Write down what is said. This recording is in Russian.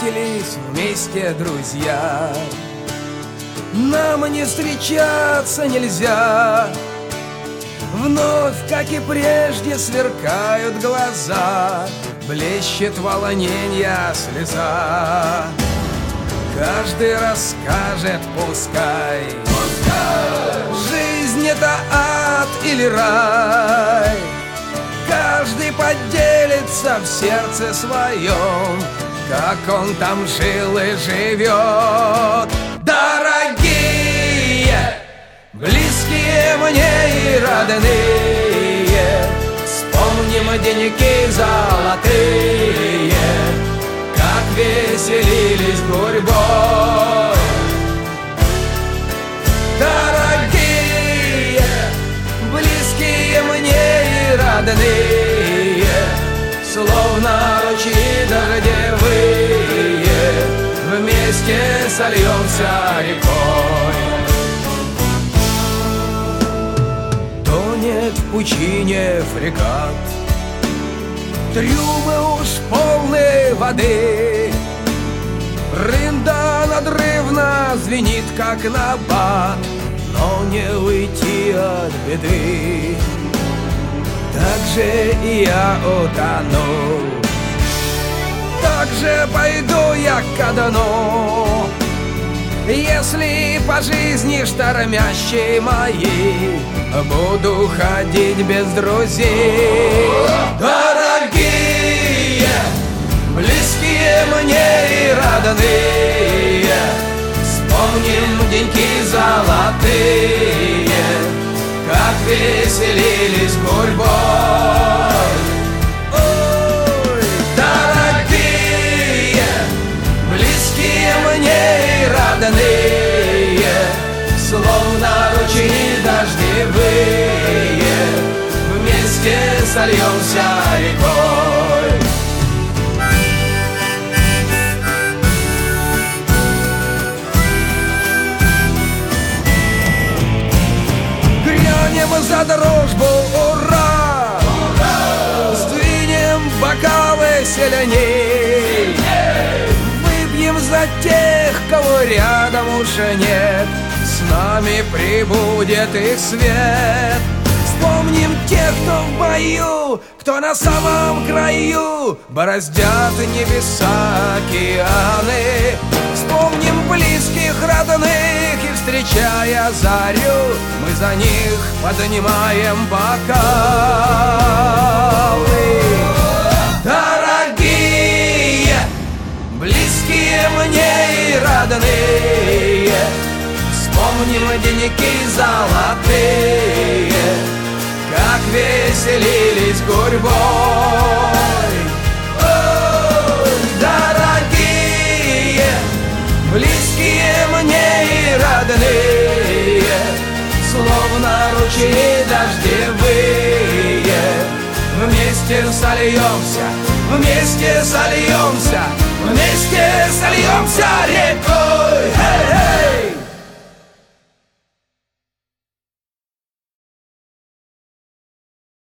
встретились вместе друзья. Нам не встречаться нельзя. Вновь, как и прежде, сверкают глаза, блещет волненья слеза. Каждый расскажет, пускай, жизнь это ад или рай. Каждый поделится в сердце своем, как он там жил и живет. Дорогие, близкие мне и родные, вспомним деньги золотые, как веселились гурьбой. Дорогие, близкие мне и родные, словно ручьи дождевые, вместе сольемся рекой. Тонет в пучине фрегат, трюмы уж полны воды, рында надрывно звенит, как набат, но не уйти от беды. Так же и я утону, так же пойду я ко дну, если по жизни штормящей моей буду ходить без друзей. Дорогие, близкие мне и родные, вспомним деньки золотые, как веселились гурьбой. Ой, дорогие, близкие мне и родные, словно ручьи дождевые, вместе сольемся рекой. Грянем за дружбу, ура! Ура! Сдвинем бокалы сильней, выпьем за тех, кого рядом уже нет, с нами прибудет их свет. Вспомним тех, кто в бою, кто на самом краю, бороздят небеса, океаны. Вспомним близких, родных, и встречая зарю, мы за них поднимаем бокалы. Дорогие, близкие мне и родные, вспомним деньги золотые, как веселились гурьбой. Ой, дорогие, близкие мне и родные, словно ручьи дождевые, вместе сольемся, вместе сольемся, вместе сольемся рекой. Hey, hey!